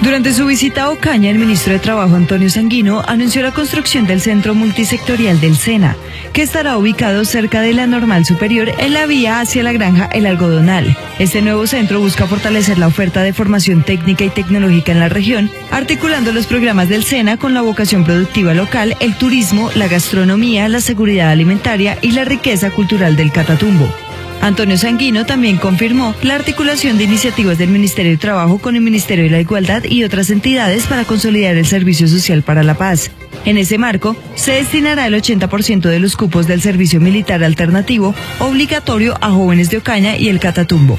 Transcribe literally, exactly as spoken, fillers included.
Durante su visita a Ocaña, el ministro de Trabajo, Antonio Sanguino, anunció la construcción del Centro Multisectorial del SENA, que estará ubicado cerca de la Normal Superior en la vía hacia la Granja El Algodonal. Este nuevo centro busca fortalecer la oferta de formación técnica y tecnológica en la región, articulando los programas del SENA con la vocación productiva local, el turismo, la gastronomía, la seguridad alimentaria y la riqueza cultural del Catatumbo. Antonio Sanguino también confirmó la articulación de iniciativas del Ministerio de Trabajo con el Ministerio de la Igualdad y otras entidades para consolidar el servicio social para la paz. En ese marco, se destinará el ochenta por ciento de los cupos del servicio militar alternativo obligatorio a jóvenes de Ocaña y el Catatumbo.